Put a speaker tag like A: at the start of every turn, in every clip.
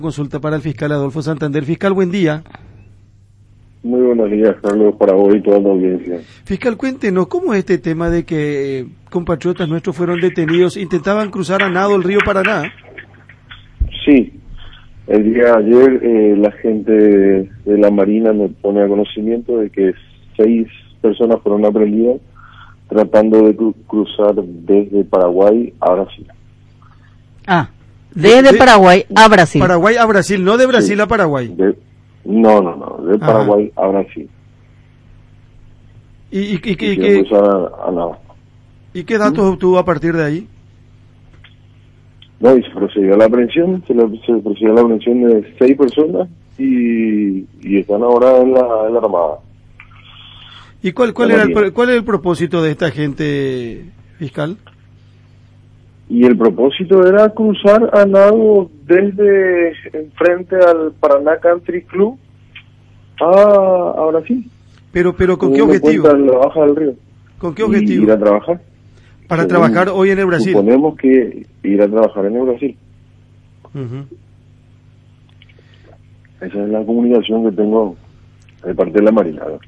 A: Consulta para el fiscal Adolfo Santander. Fiscal, buen día.
B: Muy buenos días, Carlos, para vos y toda la audiencia.
A: Fiscal, cuéntenos, ¿cómo es este tema de que compatriotas nuestros fueron detenidos, intentaban cruzar a nado el río Paraná?
B: Sí, el día de ayer la gente de la Marina nos pone a conocimiento de que 6 personas fueron aprendidas tratando de cruzar desde Paraguay a Brasil.
C: Desde Paraguay a Brasil.
A: Paraguay a Brasil, no de Brasil a Paraguay.
B: No, de Paraguay a Brasil.
A: ¿Y qué datos obtuvo a partir de ahí?
B: No, y se procedió a la aprehensión, se procedió a la aprehensión de 6 personas y están ahora en la Armada.
A: ¿Y cuál era el propósito de esta gente, fiscal?
B: Y el propósito era cruzar a nado desde enfrente al Paraná Country Club a Brasil.
A: Pero ¿con qué objetivo?
B: En la baja del río.
A: ¿Con qué objetivo?
B: Ir a trabajar.
A: Para trabajar hoy en el Brasil.
B: Suponemos que ir a trabajar en el Brasil. Esa es la comunicación que tengo de parte de la Marina, ¿verdad?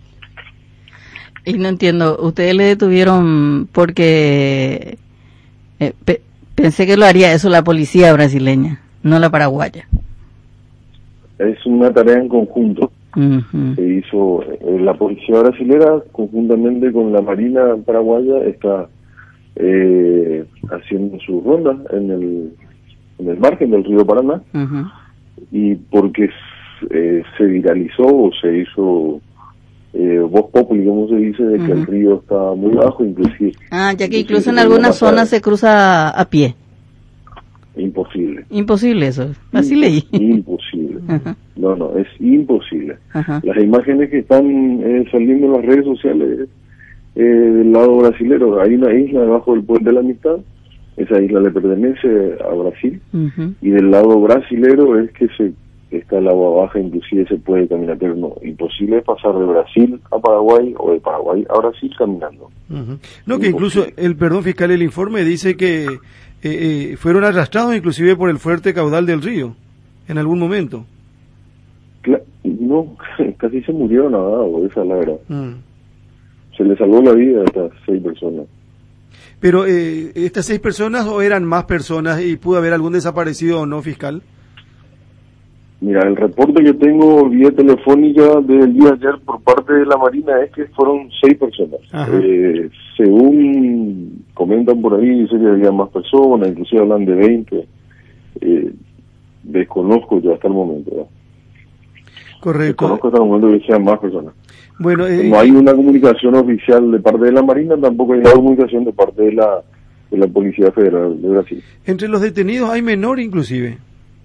C: Y no entiendo, ustedes le detuvieron porque pensé que lo haría eso la policía brasileña, no la paraguaya.
B: Es una tarea en conjunto. Se hizo, la policía brasilera conjuntamente con la Marina paraguaya está haciendo su ronda en el margen del río Paraná, y porque se viralizó o se hizo voz populi, como se dice, de que el río está muy bajo, inclusive.
C: Ya que incluso en algunas zonas se cruza a pie.
B: Imposible.
C: Imposible eso, así leí.
B: Imposible. No, es imposible. Las imágenes que están saliendo en las redes sociales del lado brasilero, hay una isla debajo del Puente de la Amistad, esa isla le pertenece a Brasil, y del lado brasilero es que está el agua baja, inclusive se puede caminar, pero no, imposible pasar de Brasil a Paraguay o de Paraguay a Brasil caminando.
A: No, que incluso fiscal, el informe dice que fueron arrastrados inclusive por el fuerte caudal del río en algún momento.
B: No, casi se murieron nadados, esa es la verdad. Se les salvó la vida a estas 6 personas.
A: Pero estas 6 personas, o eran más personas, y pudo haber algún desaparecido o no, fiscal.
B: Mira, el reporte que tengo vía telefónica del día de ayer por parte de la Marina es que fueron 6 personas. Según comentan por ahí, dice que había más personas, inclusive hablan de 20. Desconozco yo hasta el momento, ¿verdad?
A: Correcto.
B: Desconozco hasta el momento que sean más personas.
A: Bueno,
B: no hay una comunicación oficial de parte de la Marina, tampoco hay una comunicación de parte de la Policía Federal de Brasil.
A: Entre los detenidos hay menor inclusive.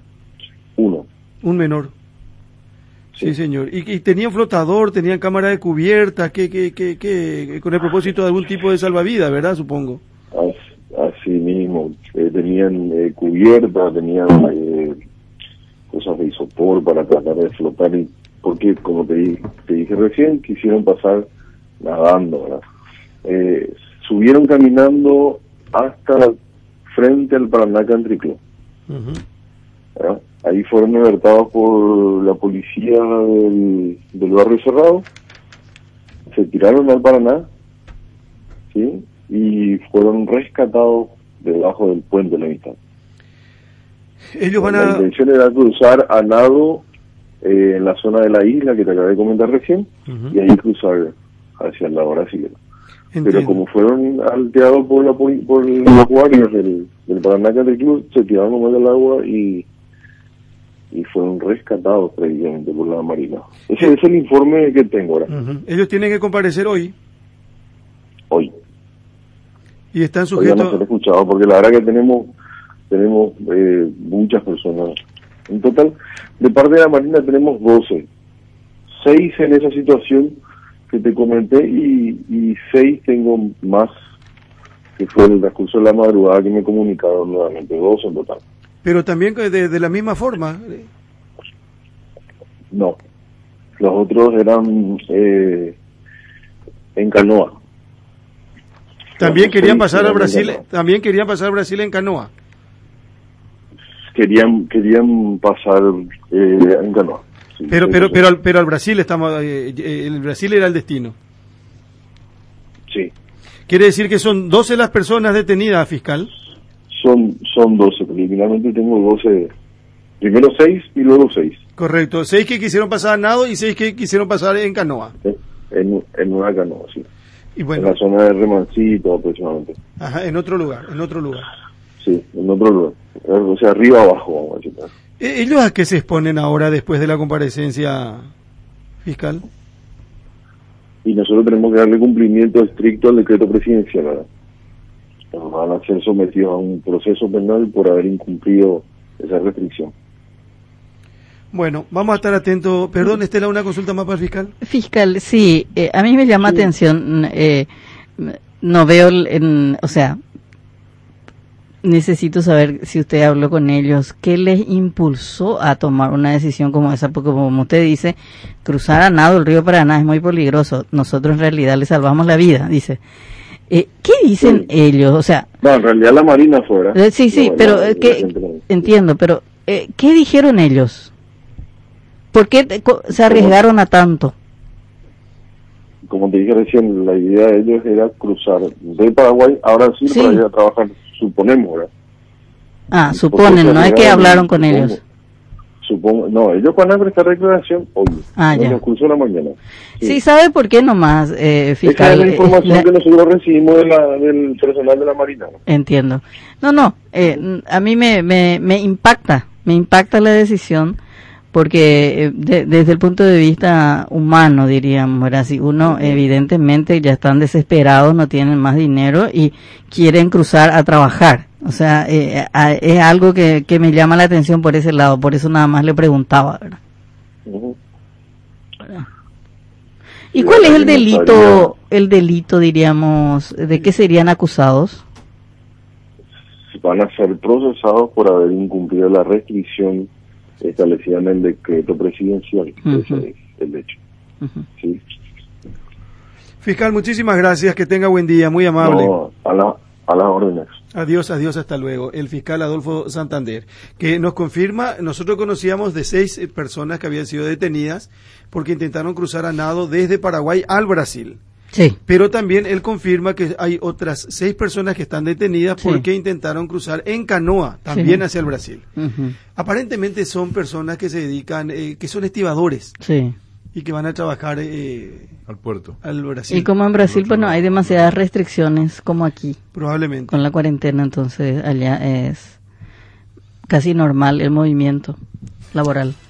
A: Un menor. Sí, señor. ¿Y tenían flotador, tenían cámara de cubierta, con el propósito de algún tipo de salvavidas, verdad, supongo?
B: Así mismo. Tenían cubierta, tenían cosas de isopor para tratar de flotar, porque, como te dije recién, quisieron pasar nadando, ¿verdad? Subieron caminando hasta frente al Paraná Country Club. ¿Verdad? Ahí fueron libertados por la policía del barrio cerrado, se tiraron al Paraná, ¿sí? Y fueron rescatados debajo del Puente de la Amistad. La intención era cruzar a nado en la zona de la isla que te acabé de comentar recién, y ahí cruzar hacia el lado brasileño. Pero como fueron alteados por los guardias del Paraná Country Club, se tiraron nomás del agua y fueron rescatados previamente por la Marina. Ese es el informe que tengo ahora.
A: Ellos tienen que comparecer hoy. Y están sujetos...
B: Hoy van a ser escuchados, porque la verdad que tenemos muchas personas. En total, de parte de la Marina tenemos 12. 6 en esa situación que te comenté y 6 tengo más, que fue el transcurso de la madrugada que me comunicaron nuevamente. 12 en total.
A: Pero también de la misma forma.
B: No, los otros eran en canoa.
A: También querían pasar a Brasil. También querían pasar a Brasil en canoa.
B: querían pasar en canoa. Sí,
A: pero al Brasil el Brasil era el destino.
B: Sí.
A: ¿Quiere decir que son 12 las personas detenidas, fiscal?
B: Son 12, preliminarmente tengo 12, primero 6 y luego 6.
A: Correcto, 6 que quisieron pasar a nado y 6 que quisieron pasar en canoa.
B: En una canoa, sí.
A: Y bueno,
B: en la zona de Remancito aproximadamente.
A: Ajá, en otro lugar.
B: Sí, en otro lugar. O sea, arriba abajo, vamos a decir.
A: ¿Ellos a qué se exponen ahora después de la comparecencia, fiscal?
B: Y nosotros tenemos que darle cumplimiento estricto al decreto presidencial, ¿verdad? Van a ser sometidos a un proceso penal por haber incumplido esa restricción.
A: Bueno, vamos a estar atentos. Perdón, Estela, una consulta más para el fiscal.
C: Fiscal, sí, a mí me llama atención, no veo, o sea, necesito saber si usted habló con ellos, ¿qué les impulsó a tomar una decisión como esa? Porque como usted dice, cruzar a nado el río Paraná es muy peligroso. Nosotros en realidad le salvamos la vida, dice. ¿Qué dicen ellos? O sea,
B: no, en realidad la Marina fuera.
C: Sí, pero entiendo, pero ¿qué dijeron ellos? ¿Por qué se arriesgaron a tanto?
B: Como te dije recién, la idea de ellos era cruzar de Paraguay, ahora sí. Para ir a trabajar, suponemos, ¿verdad?
C: Suponen, no es que hablaron con ellos.
B: No, ellos van a prestar declaración hoy.
C: Ya.
B: Nos cruzó la mañana.
C: Sí, ¿sabe por qué nomás, fiscal?
B: Esa es la información que nosotros recibimos del personal de la Marina, ¿no?
C: Entiendo. No, a mí me impacta la decisión, porque desde el punto de vista humano, diríamos, ¿verdad? Si uno evidentemente ya están desesperados, no tienen más dinero y quieren cruzar a trabajar. O sea, es algo que me llama la atención por ese lado, por eso nada más le preguntaba, ¿verdad? ¿Y cuál es el delito, diríamos, de qué serían acusados?
B: Van a ser procesados por haber incumplido la restricción establecida en el decreto presidencial. Ese es el hecho. ¿Sí?
A: Fiscal, muchísimas gracias, que tenga buen día, muy amable.
B: No, a las órdenes.
A: Adiós, hasta luego. El fiscal Adolfo Santander, que nos confirma, nosotros conocíamos de 6 personas que habían sido detenidas porque intentaron cruzar a nado desde Paraguay al Brasil.
C: Sí.
A: Pero también él confirma que hay otras 6 personas que están detenidas porque intentaron cruzar en canoa también hacia el Brasil. Aparentemente son personas que se dedican, que son estibadores.
C: Sí.
A: Y que van a trabajar al puerto, al Brasil.
C: Y como en Brasil, pues no hay demasiadas restricciones como aquí.
A: Probablemente.
C: Con la cuarentena, entonces allá es casi normal el movimiento laboral.